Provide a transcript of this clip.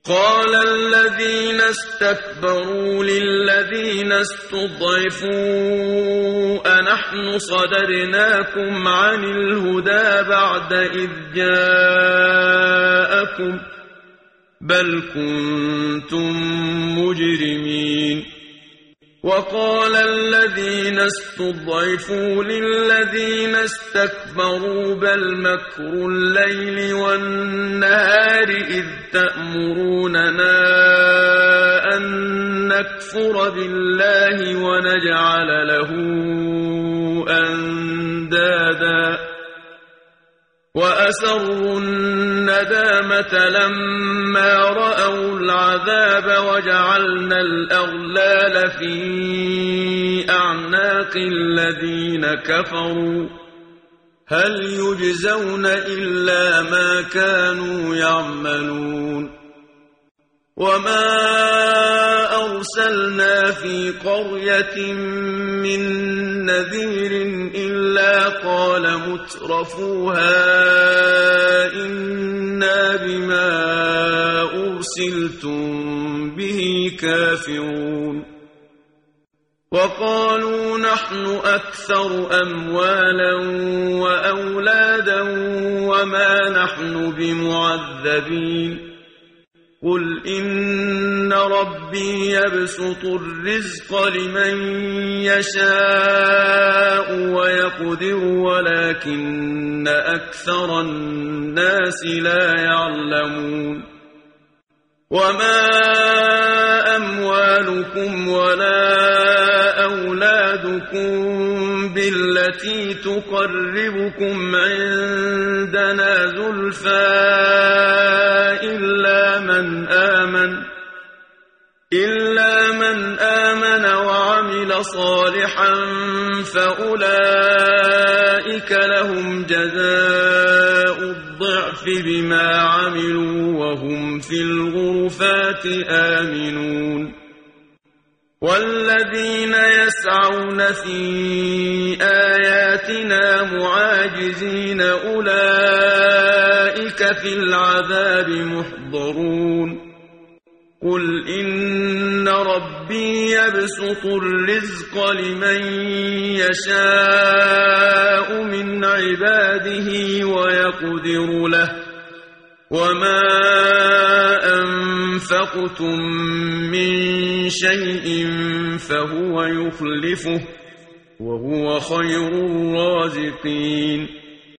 قال الذين استكبروا للذين استضعفوا أنحن صددناكم عن الهدى بعد إذ جاءكم بل كنتم مجرمين وقال الذين استضعفوا للذين استكبروا بل مكر الليل والنهار إذ تأمروننا أن نكفر بالله ونجعل له أندادا وأسروا الندامة لما رأوا العذاب وجعلنا الأغلال في أعناق الذين كفروا هل يجزون إلا ما كانوا يعملون وما أرسلنا في قرية من نذير إلا قال مترفوها إنا بما أرسلتم به كافرون وقالوا نحن أكثر أموالا وأولادا وما نحن بمعذبين قل إن ربي يبسط الرزق لمن يشاء ويقدر ولكن أكثر الناس لا يعلمون وما أموالكم ولا أولادكم بالتي تقربكم عندنا زلفى إلا من آمن وعمل صالحا فأولئك لهم جزاء الضعف بما عملوا وهم في الغرفات آمنون والذين يسعون في آياتنا معاجزين أولئك في العذاب محضرون قل إن ربي يبسط الرزق لمن يشاء من عباده ويقدر له وما أنفقتم من شيء فهو يخلفه وهو خير الرازقين